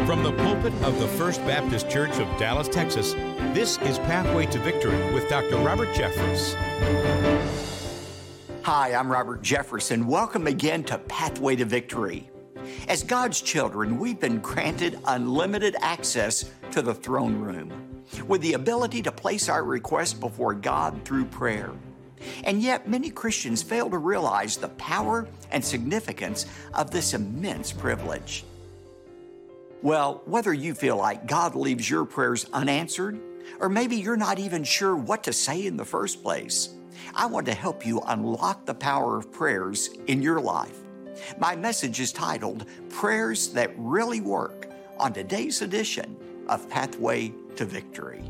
From the pulpit of the First Baptist Church of Dallas, Texas, this is Pathway to Victory with Dr. Robert Jeffress. Hi, I'm Robert Jeffress, and welcome again to Pathway to Victory. As God's children, we've been granted unlimited access to the throne room, with the ability to place our request before God through prayer. And yet, many Christians fail to realize the power and significance of this immense privilege. Well, whether you feel like God leaves your prayers unanswered, or maybe you're not even sure what to say in the first place, I want to help you unlock the power of prayers in your life. My message is titled, Prayers That Really Work, on today's edition of Pathway to Victory.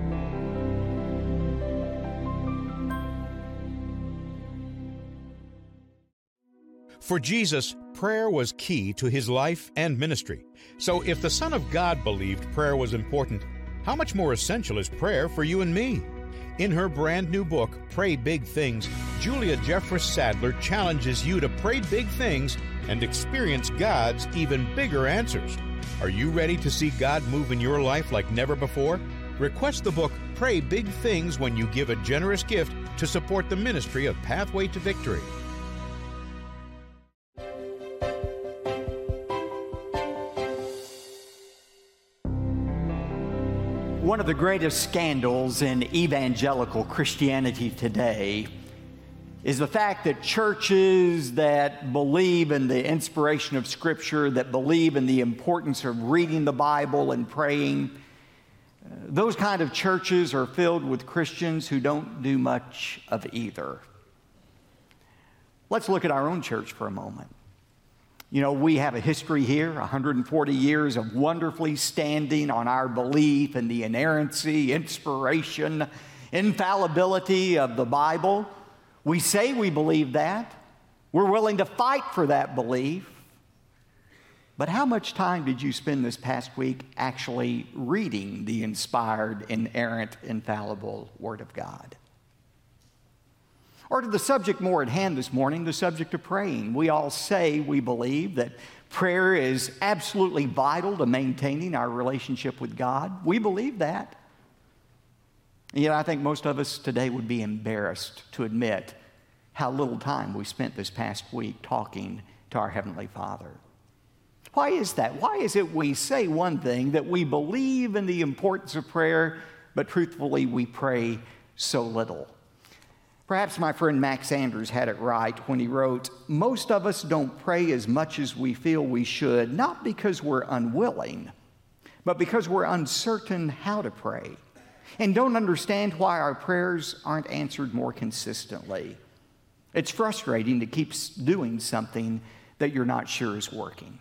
For Jesus, prayer was key to his life and ministry. So if the Son of God believed prayer was important, how much more essential is prayer for you and me? In her brand new book, Pray Big Things, Julia Jeffress Sadler challenges you to pray big things and experience God's even bigger answers. Are you ready to see God move in your life like never before? Request the book Pray Big Things when you give a generous gift to support the ministry of Pathway to Victory. One of the greatest scandals in evangelical Christianity today is the fact that churches that believe in the inspiration of Scripture, that believe in the importance of reading the Bible and praying, those kind of churches are filled with Christians who don't do much of either. Let's look at our own church for a moment. You know, we have a history here, 140 years of wonderfully standing on our belief in the inerrancy, inspiration, infallibility of the Bible. We say we believe that. We're willing to fight for that belief. But how much time did you spend this past week actually reading the inspired, inerrant, infallible Word of God? Or to the subject more at hand this morning, the subject of praying. We all say we believe that prayer is absolutely vital to maintaining our relationship with God. We believe that. And yet I think most of us today would be embarrassed to admit how little time we spent this past week talking to our Heavenly Father. Why is that? Why is it we say one thing, that we believe in the importance of prayer, but truthfully we pray so little? Perhaps my friend Max Anders had it right when he wrote, most of us don't pray as much as we feel we should, not because we're unwilling, but because we're uncertain how to pray and don't understand why our prayers aren't answered more consistently. It's frustrating to keep doing something that you're not sure is working.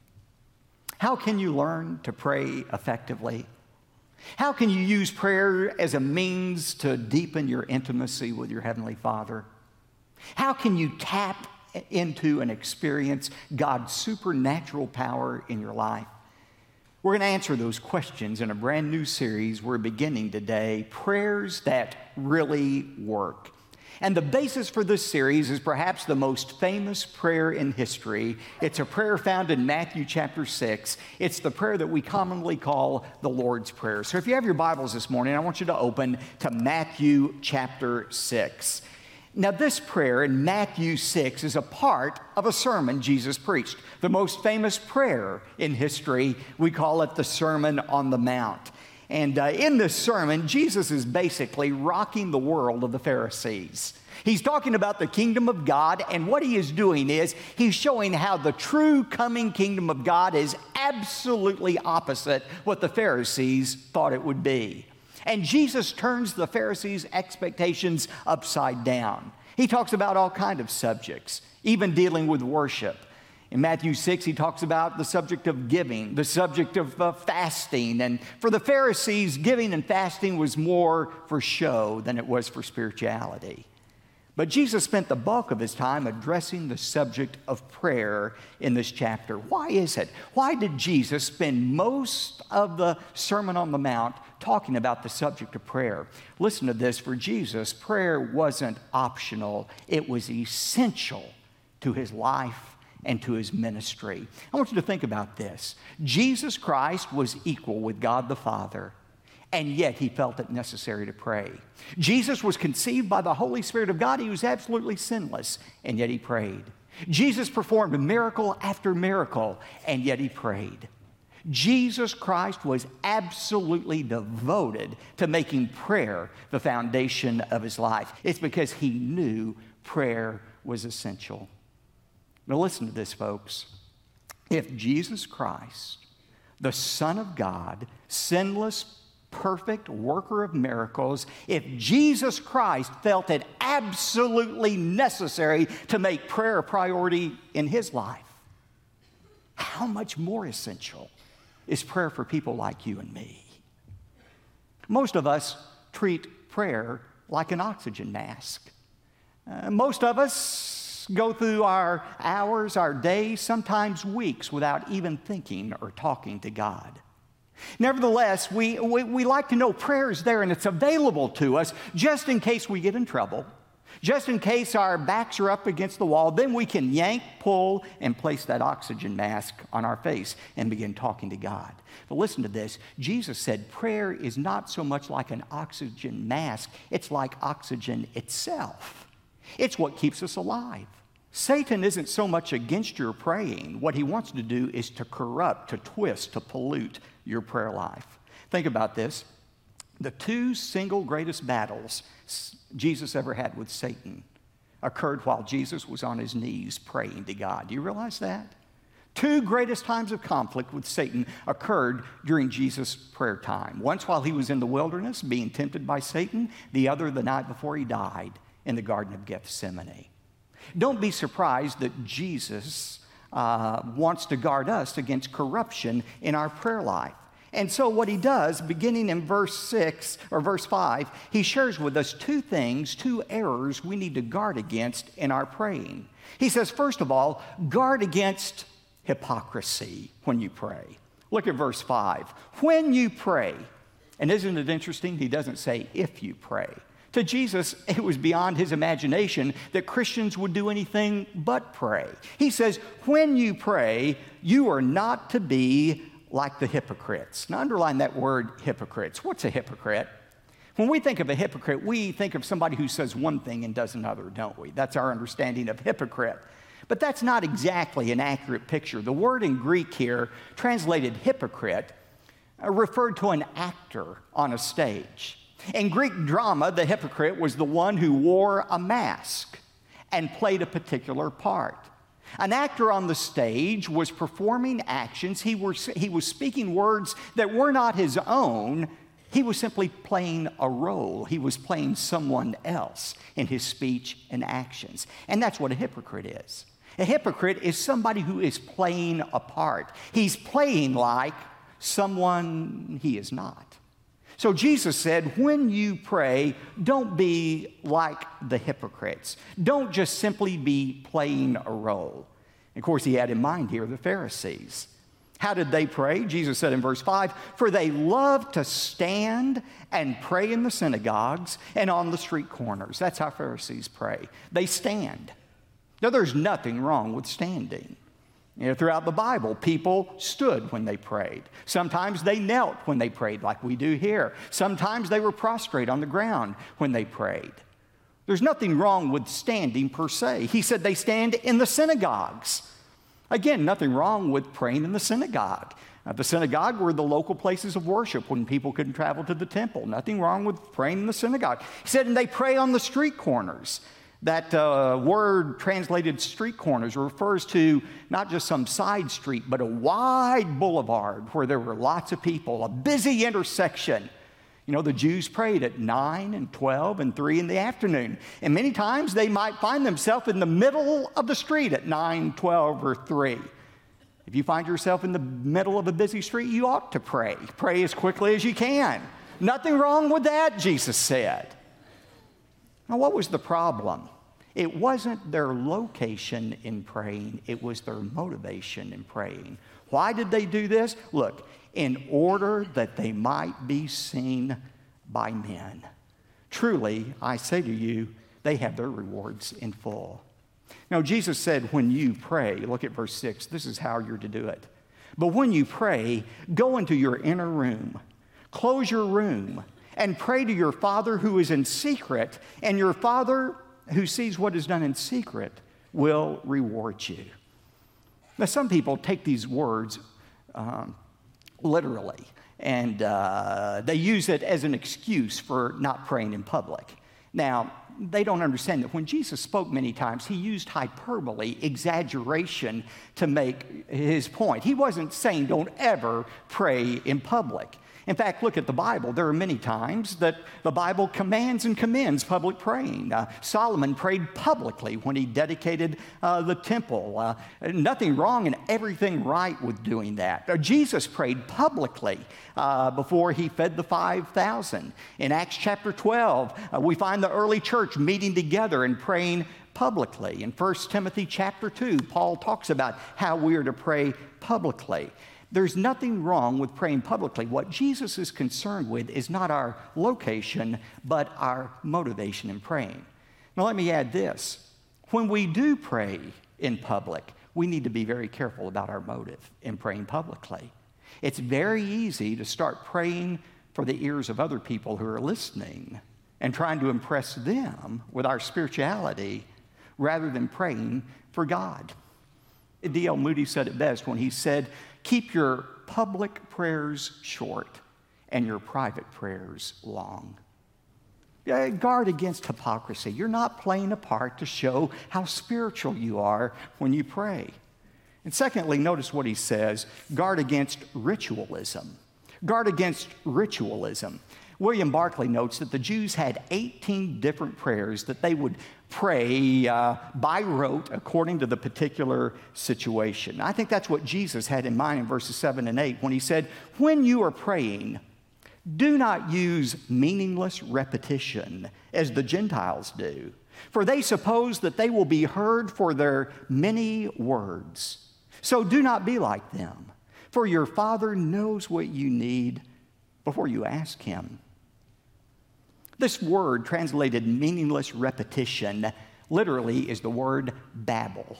How can you learn to pray effectively? How can you use prayer as a means to deepen your intimacy with your Heavenly Father? How can you tap into and experience God's supernatural power in your life? We're going to answer those questions in a brand new series we're beginning today, Prayers That Really Work. And the basis for this series is perhaps the most famous prayer in history. It's a prayer found in Matthew chapter 6. It's the prayer that we commonly call the Lord's Prayer. So if you have your Bibles this morning, I want you to open to Matthew chapter 6. Now this prayer in Matthew 6 is a part of a sermon Jesus preached. The most famous prayer in history, we call it the Sermon on the Mount. And in this sermon, Jesus is basically rocking the world of the Pharisees. He's talking about the kingdom of God, and what he is doing is he's showing how the true coming kingdom of God is absolutely opposite what the Pharisees thought it would be. And Jesus turns the Pharisees' expectations upside down. He talks about all kinds of subjects, even dealing with worship. In Matthew 6, he talks about the subject of giving, the subject of fasting. And for the Pharisees, giving and fasting was more for show than it was for spirituality. But Jesus spent the bulk of his time addressing the subject of prayer in this chapter. Why is it? Why did Jesus spend most of the Sermon on the Mount talking about the subject of prayer? Listen to this. For Jesus, prayer wasn't optional. It was essential to his life and to his ministry. I want you to think about this. Jesus Christ was equal with God the Father, and yet he felt it necessary to pray. Jesus was conceived by the Holy Spirit of God. He was absolutely sinless, and yet he prayed. Jesus performed miracle after miracle, and yet he prayed. Jesus Christ was absolutely devoted to making prayer the foundation of his life. It's because he knew prayer was essential. Now listen to this, folks. If Jesus Christ, the Son of God, sinless, perfect worker of miracles, if Jesus Christ felt it absolutely necessary to make prayer a priority in his life, how much more essential is prayer for people like you and me? Most of us treat prayer like an oxygen mask. Most of us go through our hours, our days, sometimes weeks without even thinking or talking to God. Nevertheless, we like to know prayer is there and it's available to us just in case we get in trouble, just in case our backs are up against the wall. Then we can yank, pull, and place that oxygen mask on our face and begin talking to God. But listen to this. Jesus said prayer is not so much like an oxygen mask. It's like oxygen itself. It's what keeps us alive. Satan isn't so much against your praying. What he wants to do is to corrupt, to twist, to pollute your prayer life. Think about this. The two single greatest battles Jesus ever had with Satan occurred while Jesus was on his knees praying to God. Do you realize that? Two greatest times of conflict with Satan occurred during Jesus' prayer time. Once while he was in the wilderness being tempted by Satan, the other the night before he died in the Garden of Gethsemane. Don't be surprised that Jesus wants to guard us against corruption in our prayer life. And so what he does, beginning in verse 6 or verse 5, he shares with us two things, two errors we need to guard against in our praying. He says, first of all, guard against hypocrisy when you pray. Look at verse 5. When you pray, and isn't it interesting? He doesn't say if you pray. To Jesus, it was beyond his imagination that Christians would do anything but pray. He says, when you pray, you are not to be like the hypocrites. Now, underline that word hypocrites. What's a hypocrite? When we think of a hypocrite, we think of somebody who says one thing and does another, don't we? That's our understanding of hypocrite. But that's not exactly an accurate picture. The word in Greek here, translated hypocrite, referred to an actor on a stage. In Greek drama, the hypocrite was the one who wore a mask and played a particular part. An actor on the stage was performing actions. He was speaking words that were not his own. He was simply playing a role. He was playing someone else in his speech and actions. And that's what a hypocrite is. A hypocrite is somebody who is playing a part. He's playing like someone he is not. So Jesus said, when you pray, don't be like the hypocrites. Don't just simply be playing a role. Of course, he had in mind here the Pharisees. How did they pray? Jesus said in verse 5, for they love to stand and pray in the synagogues and on the street corners. That's how Pharisees pray. They stand. Now, there's nothing wrong with standing. Throughout the Bible, people stood when they prayed. Sometimes they knelt when they prayed, like we do here. Sometimes they were prostrate on the ground when they prayed. There's nothing wrong with standing per se. He said they stand in the synagogues. Again, nothing wrong with praying in the synagogue. The synagogue were the local places of worship when people couldn't travel to the temple. Nothing wrong with praying in the synagogue. He said, and they pray on the street corners. That word translated street corners refers to not just some side street, but a wide boulevard where there were lots of people, a busy intersection. You know, the Jews prayed at 9 and 12 and 3 in the afternoon. And many times they might find themselves in the middle of the street at 9, 12, or 3. If you find yourself in the middle of a busy street, you ought to pray. Pray as quickly as you can. Nothing wrong with that, Jesus said. Now, what was the problem? It wasn't their location in praying, it was their motivation in praying. Why did they do this? Look, in order that they might be seen by men. Truly, I say to you, they have their rewards in full. Now, Jesus said, when you pray, look at verse 6, this is how you're to do it. But when you pray, go into your inner room, close your room, and pray to your Father who is in secret, and your Father who sees what is done in secret will reward you. Now, some people take these words literally, and they use it as an excuse for not praying in public. Now, they don't understand that when Jesus spoke many times, he used hyperbole, exaggeration, to make his point. He wasn't saying don't ever pray in public. In fact, look at the Bible. There are many times that the Bible commands and commends public praying. Solomon prayed publicly when he dedicated the temple. Nothing wrong and everything right with doing that. Jesus prayed publicly before he fed the 5,000. In Acts chapter 12, we find the early church meeting together and praying publicly. In 1 Timothy chapter 2, Paul talks about how we are to pray publicly. There's nothing wrong with praying publicly. What Jesus is concerned with is not our location, but our motivation in praying. Now, let me add this. When we do pray in public, we need to be very careful about our motive in praying publicly. It's very easy to start praying for the ears of other people who are listening and trying to impress them with our spirituality rather than praying for God. D.L. Moody said it best when he said, "Keep your public prayers short and your private prayers long." Guard against hypocrisy. You're not playing a part to show how spiritual you are when you pray. And secondly, notice what he says, guard against ritualism. Guard against ritualism. William Barclay notes that the Jews had 18 different prayers that they would pray by rote according to the particular situation. I think that's what Jesus had in mind in verses 7 and 8 when he said, when you are praying, do not use meaningless repetition as the Gentiles do, for they suppose that they will be heard for their many words. So do not be like them, for your Father knows what you need before you ask him. This word, translated meaningless repetition, literally is the word babble.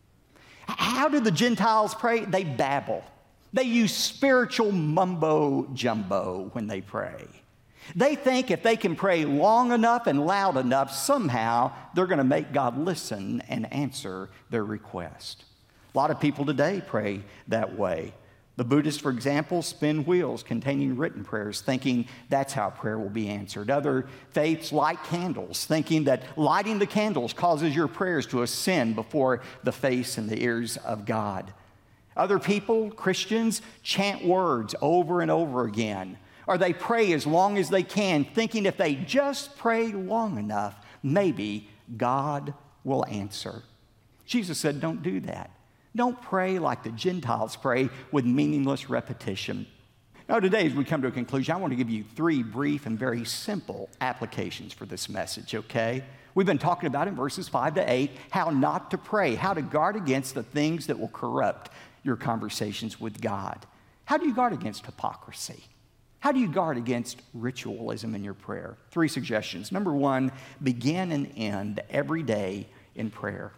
How do the Gentiles pray? They babble. They use spiritual mumbo-jumbo when they pray. They think if they can pray long enough and loud enough, somehow they're going to make God listen and answer their request. A lot of people today pray that way. The Buddhists, for example, spin wheels containing written prayers, thinking that's how prayer will be answered. Other faiths light candles, thinking that lighting the candles causes your prayers to ascend before the face and the ears of God. Other people, Christians, chant words over and over again, or they pray as long as they can, thinking if they just pray long enough, maybe God will answer. Jesus said, don't do that. Don't pray like the Gentiles pray with meaningless repetition. Now, today, as we come to a conclusion, I want to give you 3 brief and very simple applications for this message, okay? We've been talking about in verses 5 to 8 how not to pray, how to guard against the things that will corrupt your conversations with God. How do you guard against hypocrisy? How do you guard against ritualism in your prayer? 3 suggestions. Number 1, begin and end every day in prayer.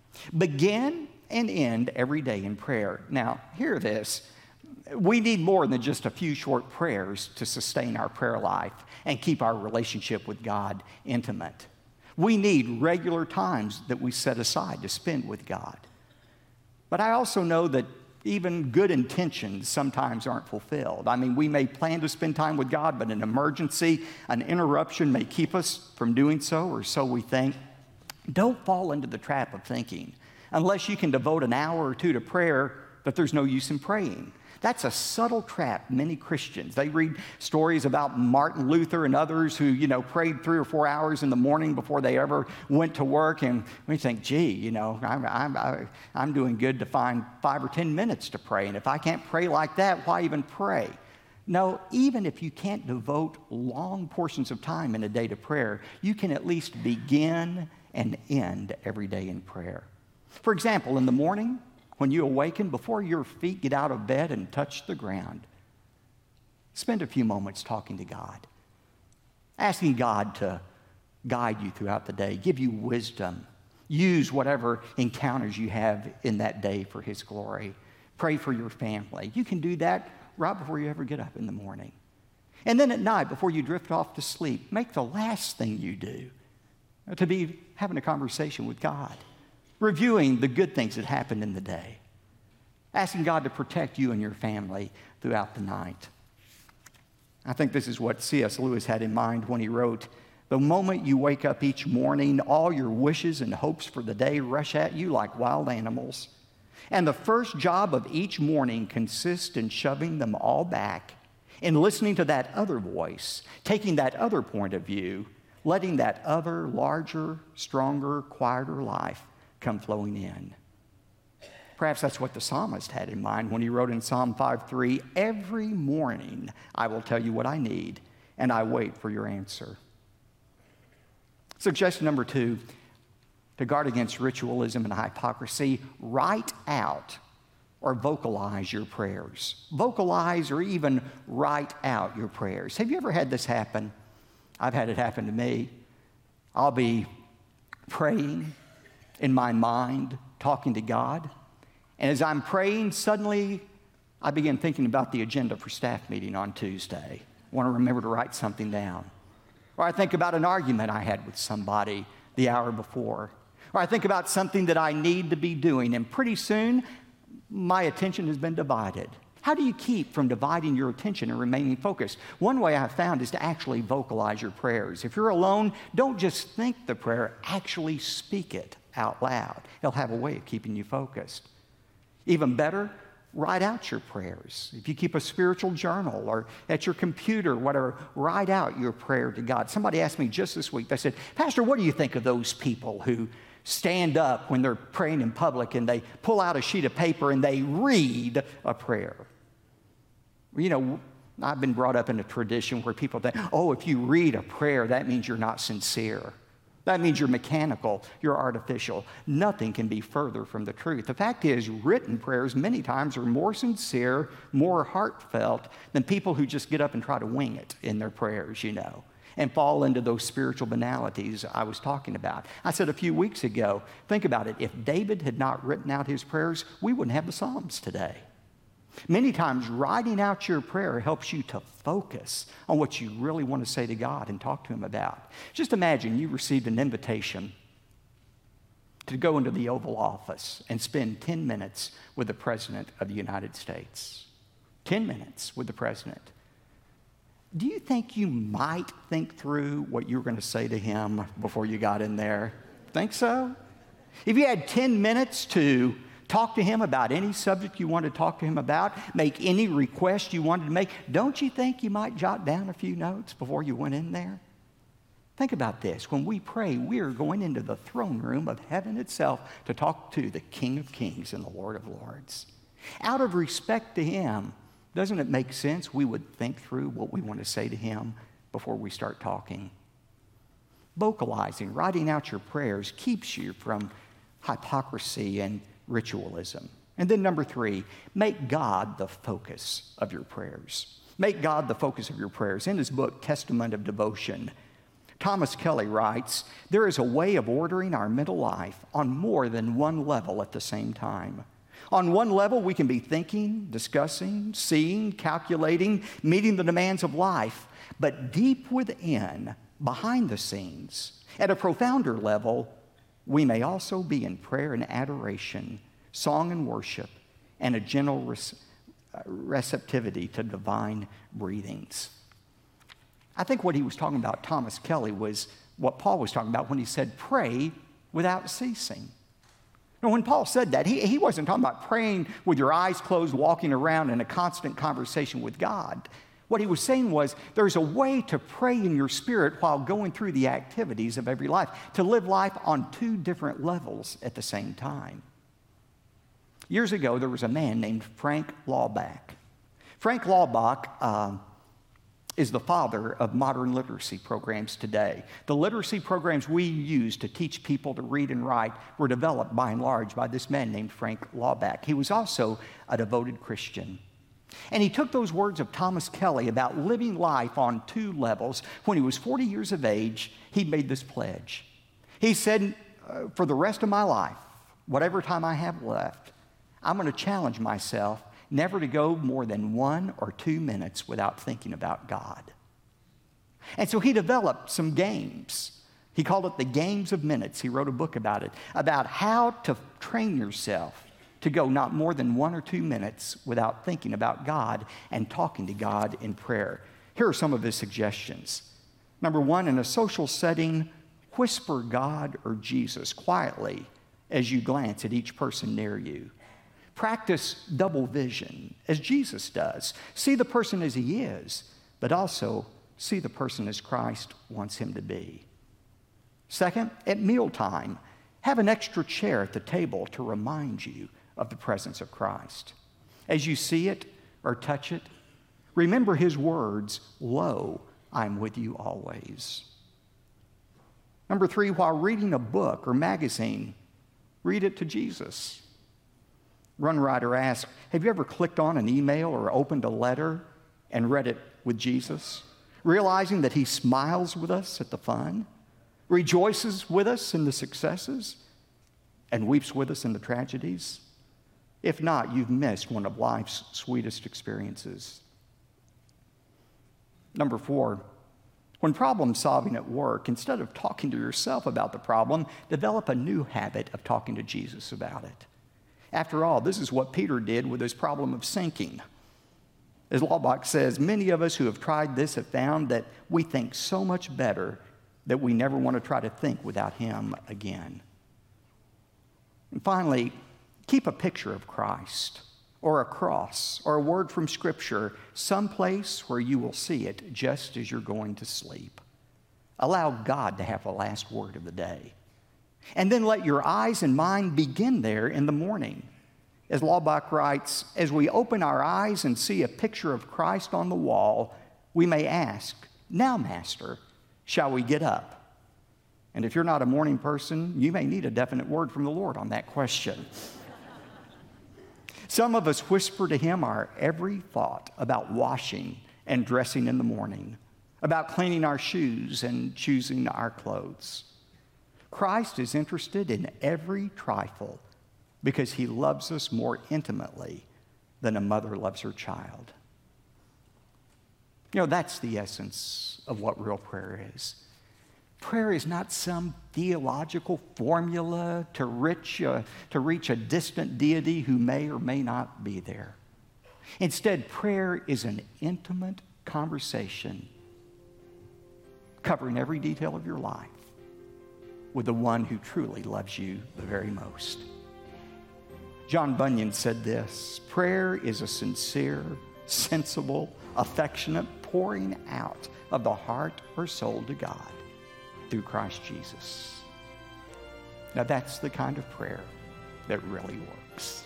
Begin and end every day in prayer. Now, hear this. We need more than just a few short prayers to sustain our prayer life and keep our relationship with God intimate. We need regular times that we set aside to spend with God. But I also know that even good intentions sometimes aren't fulfilled. I mean, we may plan to spend time with God, but an emergency, an interruption may keep us from doing so, or so we think. Don't fall into the trap of thinking, unless you can devote an hour or 2 to prayer, that there's no use in praying. That's a subtle trap many Christians. They read stories about Martin Luther and others who, prayed 3 or 4 hours in the morning before they ever went to work. And we think, gee, I'm doing good to find 5 or 10 minutes to pray. And if I can't pray like that, why even pray? No, even if you can't devote long portions of time in a day to prayer, you can at least begin and end every day in prayer. For example, in the morning, when you awaken, before your feet get out of bed and touch the ground, spend a few moments talking to God, asking God to guide you throughout the day, give you wisdom, Use whatever encounters you have in that day for His glory. Pray for your family. You can do that right before you ever get up in the morning. And then at night, before you drift off to sleep, make the last thing you do to be having a conversation with God, reviewing the good things that happened in the day, asking God to protect you and your family throughout the night. I think this is what C.S. Lewis had in mind when he wrote, "The moment you wake up each morning, all your wishes and hopes for the day rush at you like wild animals. And the first job of each morning consists in shoving them all back, in listening to that other voice, taking that other point of view, letting that other larger, stronger, quieter life come flowing in." Perhaps that's what the psalmist had in mind when he wrote in Psalm 5:3, "Every morning I will tell you what I need, and I wait for your answer." Suggestion number 2, to guard against ritualism and hypocrisy, write out or vocalize your prayers. Vocalize or even write out your prayers. Have you ever had this happen? I've had it happen to me. I'll be praying in my mind, talking to God, and as I'm praying, suddenly I begin thinking about the agenda for staff meeting on Tuesday. I want to remember to write something down. Or I think about an argument I had with somebody the hour before. Or I think about something that I need to be doing, and pretty soon my attention has been divided. How do you keep from dividing your attention and remaining focused? One way I've found is to actually vocalize your prayers. If you're alone, don't just think the prayer, actually speak it out loud. It'll have a way of keeping you focused. Even better, write out your prayers. If you keep a spiritual journal or at your computer, whatever, write out your prayer to God. Somebody asked me just this week, they said, "Pastor, what do you think of those people who stand up when they're praying in public and they pull out a sheet of paper and they read a prayer?" You know, I've been brought up in a tradition where people think, "Oh, if you read a prayer, that means you're not sincere. That means you're mechanical, you're artificial." Nothing can be further from the truth. The fact is, written prayers many times are more sincere, more heartfelt than people who just get up and try to wing it in their prayers, and fall into those spiritual banalities I was talking about. I said a few weeks ago, think about it, if David had not written out his prayers, we wouldn't have the Psalms today. Many times, writing out your prayer helps you to focus on what you really want to say to God and talk to Him about. Just imagine you received an invitation to go into the Oval Office and spend 10 minutes with the President of the United States. 10 minutes with the President. Do you think you might think through what you were going to say to him before you got in there? Think so? If you had 10 minutes to talk to him about any subject you wanted to talk to him about, make any request you wanted to make, don't you think you might jot down a few notes before you went in there? Think about this. When we pray, we are going into the throne room of heaven itself to talk to the King of Kings and the Lord of Lords. Out of respect to Him, doesn't it make sense we would think through what we want to say to Him before we start talking? Vocalizing, writing out your prayers keeps you from hypocrisy and ritualism. And then number 3, make God the focus of your prayers. Make God the focus of your prayers. In his book, Testament of Devotion, Thomas Kelly writes, "There is a way of ordering our mental life on more than one level at the same time. On one level, we can be thinking, discussing, seeing, calculating, meeting the demands of life. But deep within, behind the scenes, at a profounder level, we may also be in prayer and adoration, song and worship, and a gentle receptivity to divine breathings." I think what he was talking about, Thomas Kelly, was what Paul was talking about when he said, "Pray without ceasing." Now, when Paul said that, he wasn't talking about praying with your eyes closed, walking around in a constant conversation with God. What he was saying was there's a way to pray in your spirit while going through the activities of every life, to live life on 2 different levels at the same time. Years ago, there was a man named Frank Laubach. Frank Laubach is the father of modern literacy programs today. The literacy programs we use to teach people to read and write were developed by and large by this man named Frank Laubach. He was also a devoted Christian. And he took those words of Thomas Kelly about living life on 2 levels. When he was 40 years of age, he made this pledge. He said, for the rest of my life, whatever time I have left, I'm going to challenge myself never to go more than 1 or 2 minutes without thinking about God. And so he developed some games. He called it the Games of Minutes. He wrote a book about it, about how to train yourself to go not more than 1 or 2 minutes without thinking about God and talking to God in prayer. Here are some of his suggestions. Number 1, in a social setting, whisper God or Jesus quietly as you glance at each person near you. Practice double vision, as Jesus does. See the person as he is, but also see the person as Christ wants him to be. Second, at mealtime, have an extra chair at the table to remind you of the presence of Christ. As you see it or touch it, remember his words, "Lo, I'm with you always." Number 3, while reading a book or magazine, read it to Jesus. One writer asked, have you ever clicked on an email or opened a letter and read it with Jesus, realizing that he smiles with us at the fun, rejoices with us in the successes, and weeps with us in the tragedies? If not, you've missed one of life's sweetest experiences. Number 4, when problem solving at work, instead of talking to yourself about the problem, develop a new habit of talking to Jesus about it. After all, this is what Peter did with his problem of sinking. As Laubach says, many of us who have tried this have found that we think so much better that we never want to try to think without him again. And finally, keep a picture of Christ or a cross or a word from Scripture someplace where you will see it just as you're going to sleep. Allow God to have the last word of the day. And then let your eyes and mind begin there in the morning. As Laubach writes, as we open our eyes and see a picture of Christ on the wall, we may ask, "Now, Master, shall we get up?" And if you're not a morning person, you may need a definite word from the Lord on that question. Some of us whisper to him our every thought about washing and dressing in the morning, about cleaning our shoes and choosing our clothes. Christ is interested in every trifle because he loves us more intimately than a mother loves her child. You know, that's the essence of what real prayer is. Prayer is not some theological formula to reach a distant deity who may or may not be there. Instead, prayer is an intimate conversation covering every detail of your life with the one who truly loves you the very most. John Bunyan said this, prayer is a sincere, sensible, affectionate pouring out of the heart or soul to God through Christ Jesus. Now that's the kind of prayer that really works.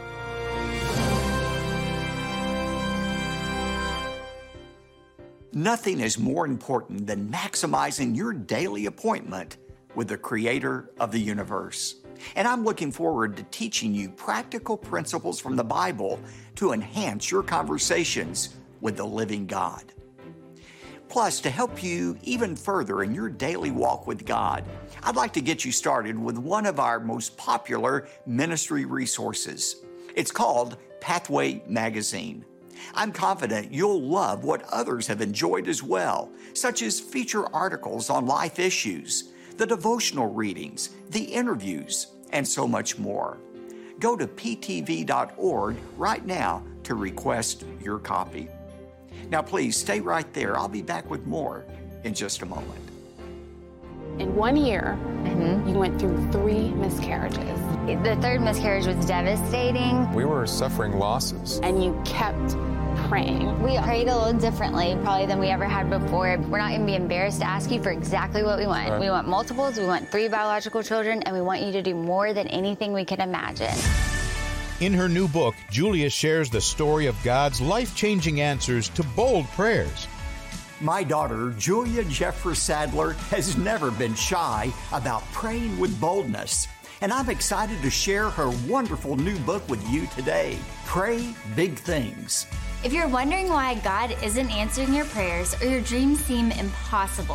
Nothing is more important than maximizing your daily appointment with the Creator of the universe. And I'm looking forward to teaching you practical principles from the Bible to enhance your conversations with the living God. Plus, to help you even further in your daily walk with God, I'd like to get you started with one of our most popular ministry resources. It's called Pathway Magazine. I'm confident you'll love what others have enjoyed as well, such as feature articles on life issues, the devotional readings, the interviews, and so much more. Go to ptv.org right now to request your copy. Now please stay right there. I'll be back with more in just a moment. In 1 year, you went through 3 miscarriages. The third miscarriage was devastating. We were suffering losses. And you kept praying. We prayed a little differently probably than we ever had before. We're not going to be embarrassed to ask you for exactly what we want. Right. We want multiples, we want 3 biological children, and we want you to do more than anything we can imagine. In her new book, Julia shares the story of God's life-changing answers to bold prayers. My daughter, Julia Jeffress Sadler, has never been shy about praying with boldness. And I'm excited to share her wonderful new book with you today, Pray Big Things. If you're wondering why God isn't answering your prayers or your dreams seem impossible,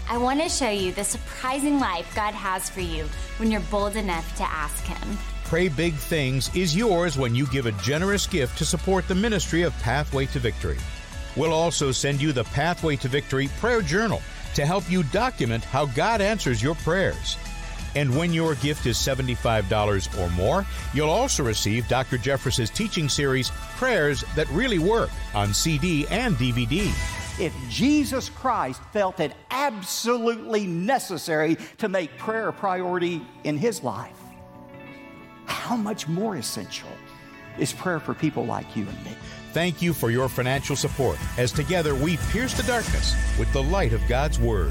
I want to show you the surprising life God has for you when you're bold enough to ask Him. Pray Big Things is yours when you give a generous gift to support the ministry of Pathway to Victory. We'll also send you the Pathway to Victory Prayer Journal to help you document how God answers your prayers. And when your gift is $75 or more, you'll also receive Dr. Jeffress's teaching series, Prayers That Really Work, on CD and DVD. If Jesus Christ felt it absolutely necessary to make prayer a priority in His life, how much more essential is prayer for people like you and me? Thank you for your financial support as together we pierce the darkness with the light of God's Word.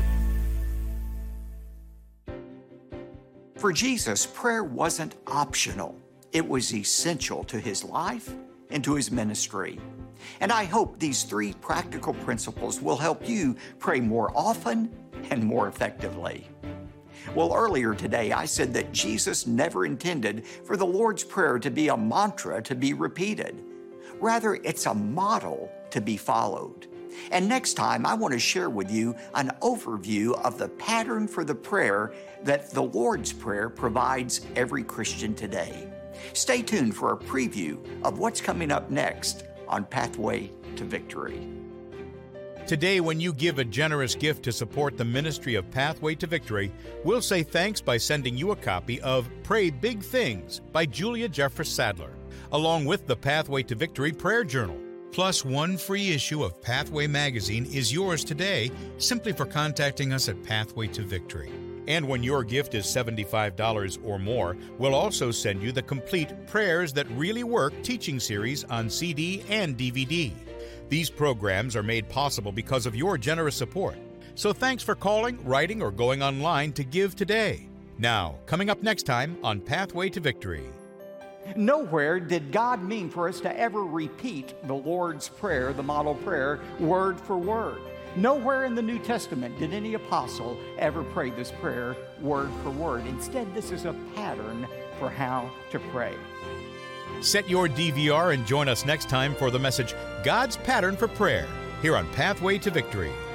For Jesus, prayer wasn't optional. It was essential to His life and to His ministry. And I hope these 3 practical principles will help you pray more often and more effectively. Well, earlier today, I said that Jesus never intended for the Lord's Prayer to be a mantra to be repeated. Rather, it's a model to be followed. And next time, I want to share with you an overview of the pattern for the prayer that the Lord's Prayer provides every Christian today. Stay tuned for a preview of what's coming up next on Pathway to Victory. Today, when you give a generous gift to support the ministry of Pathway to Victory, we'll say thanks by sending you a copy of Pray Big Things by Julia Jeffress Sadler, along with the Pathway to Victory Prayer Journal. Plus, 1 free issue of Pathway Magazine is yours today simply for contacting us at Pathway to Victory. And when your gift is $75 or more, we'll also send you the complete Prayers That Really Work teaching series on CD and DVD. These programs are made possible because of your generous support. So thanks for calling, writing, or going online to give today. Now, coming up next time on Pathway to Victory. Nowhere did God mean for us to ever repeat the Lord's Prayer, the model prayer, word for word. Nowhere in the New Testament did any apostle ever pray this prayer word for word. Instead, this is a pattern for how to pray. Set your DVR and join us next time for the message, God's Pattern for Prayer, here on Pathway to Victory.